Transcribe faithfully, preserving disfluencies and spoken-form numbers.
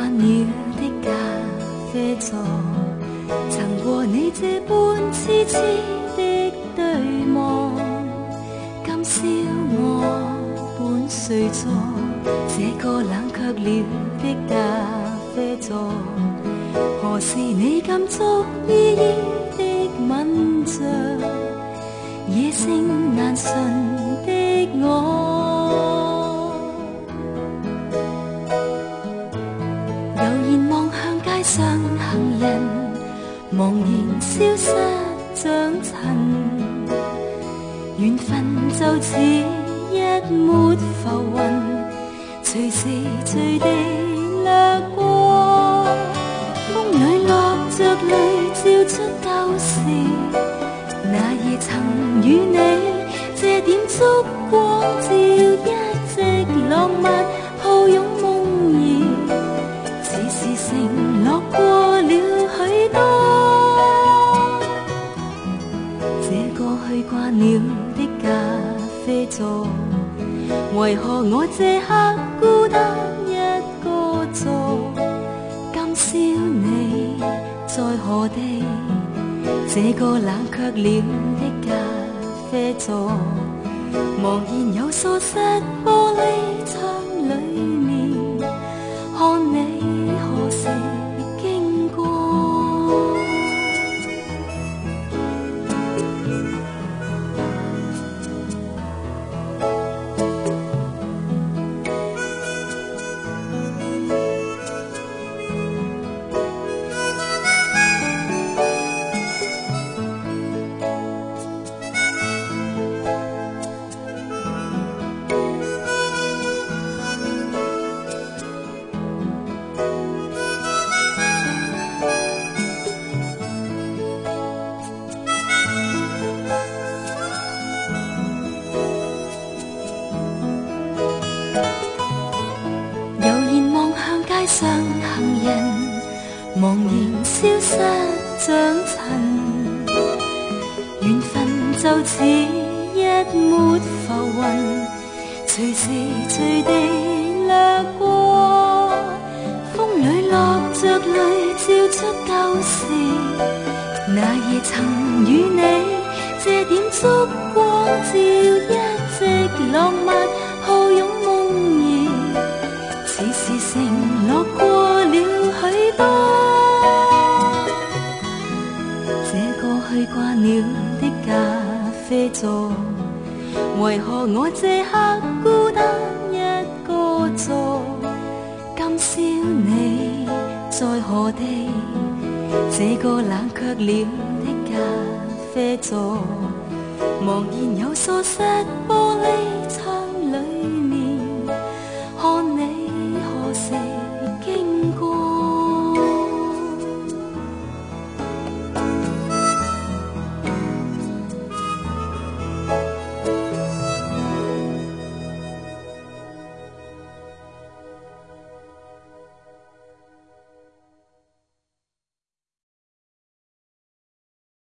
慣了的咖啡座，曾和你這般痴痴的對望。今宵我本睡坐這個冷卻了的咖啡座，何時你感觸依依的吻着野性難馴的我？悠然望向街上行人，茫然消失像塵，緣分就似一抹浮雲，隨時隨地掠過。風裏落着淚照出舊時，那夜曾與你這點燭光照一直浪漫抱擁夢兒，似是承諾過了許多。這個去慣了的咖啡座，為何我這刻孤單一個坐？今宵你在何地？這個冷卻了的咖啡座，茫然又疏失玻璃窗裏面，看你何時經過。街上行人茫然消失像塵，緣分就似一抹浮雲，隨時隨地掠過。風裏落着淚照出舊時，那夜曾與你這點燭光照一直浪漫抱擁夢兒，似是承諾過了許多。這個去慣了的咖啡座，為何我這刻孤單一個坐？今宵你在何地？這個冷卻了的咖啡座，茫然又疏失玻璃窗